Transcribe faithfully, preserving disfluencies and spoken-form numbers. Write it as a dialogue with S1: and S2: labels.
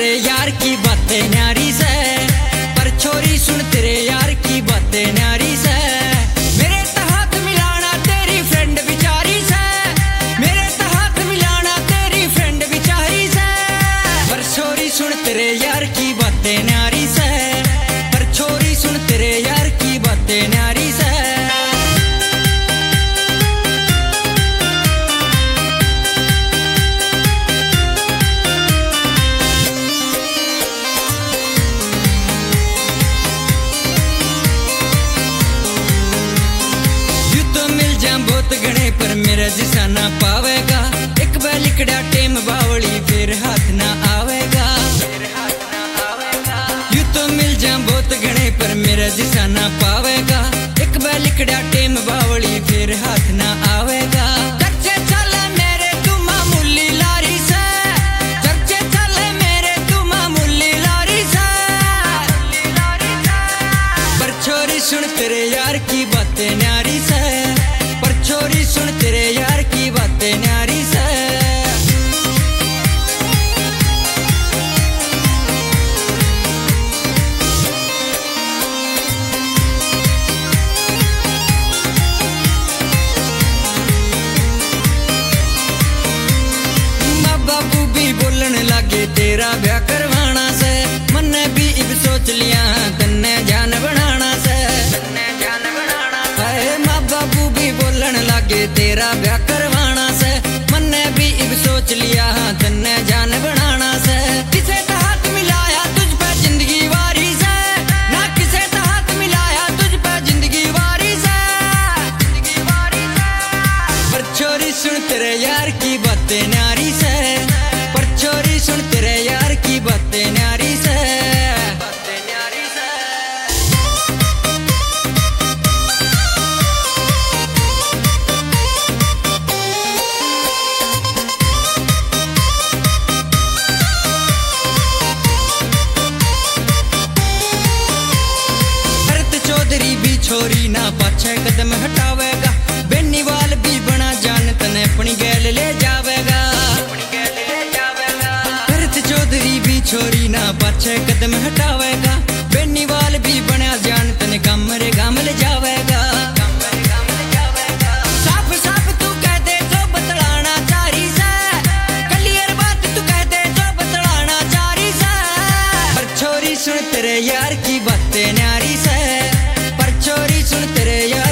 S1: तेरे यार की बातें न्यारी से, पर छोरी सुन तेरे यार की बातें न्यारी से। मेरे हाथ मिलाना तेरी फ्रेंड बिचारी से, मेरे हाथ मिलाना तेरी फ्रेंड बिचारी से। पर छोरी सुन तेरे यार की बातें न्यारी से, पर छोरी सुन तेरे यार की बातें न्यारी से। बहुत घने पर मेरा जिसा ना पावेगा, एक बार लिकड़ा टेम बावली फिर हाथ ना आवेगा। यू तो मिल जा बहुत घने पर मेरा जिसा ना पावेगा, एक बार लिकड़ा टेम बावली फिर हाथ ना आवेगा। चर्चे चले मेरे तू मामूली लारी से, चर्चे चले मेरे तू मामूली लारी से। पर छोरी सुन तेरे यार की बातें न्यारी से, छोरी सुन तेरे यार की बातें न्यारी से। माँ बाबू भी बोलने लगे तेरा ब्याह करवाना से, मन्ने भी इब सोच लिया तन्ने जान बनाना से। माँ बाबू भी बोलन लगे तेरा ब्याह करवाना से, मन्ने भी इब सोच लिया तन्ने जान बनाना से। किसे का हाथ मिलाया तुझ पे जिंदगी वारी से, ना किसे का हाथ मिलाया तुझ पे जिंदगी वारी से। पर छोरी सुन तेरे यार की बातें न्यारी से, पर छोरी सुन तेरे यार की बातें न्यारी से। छोरी ना पाछे कदम हटावेगा, बेनीवाल भी बना जान तने अपनी गैल ले जावेगा। भरत चौधरी भी छोरी ना पाछे कदम हटावेगा, बेनीवाल भी बना जान तने कमरे गाम ले जावेगा। साफ साफ तू कह दे जो बतलाना चारी से, क्लियर बात तू कह दे जो बतलाना चारी से। पर छोरी सुन तेरे यार की बातें न्यारी से, छोरी सुन तेरे यार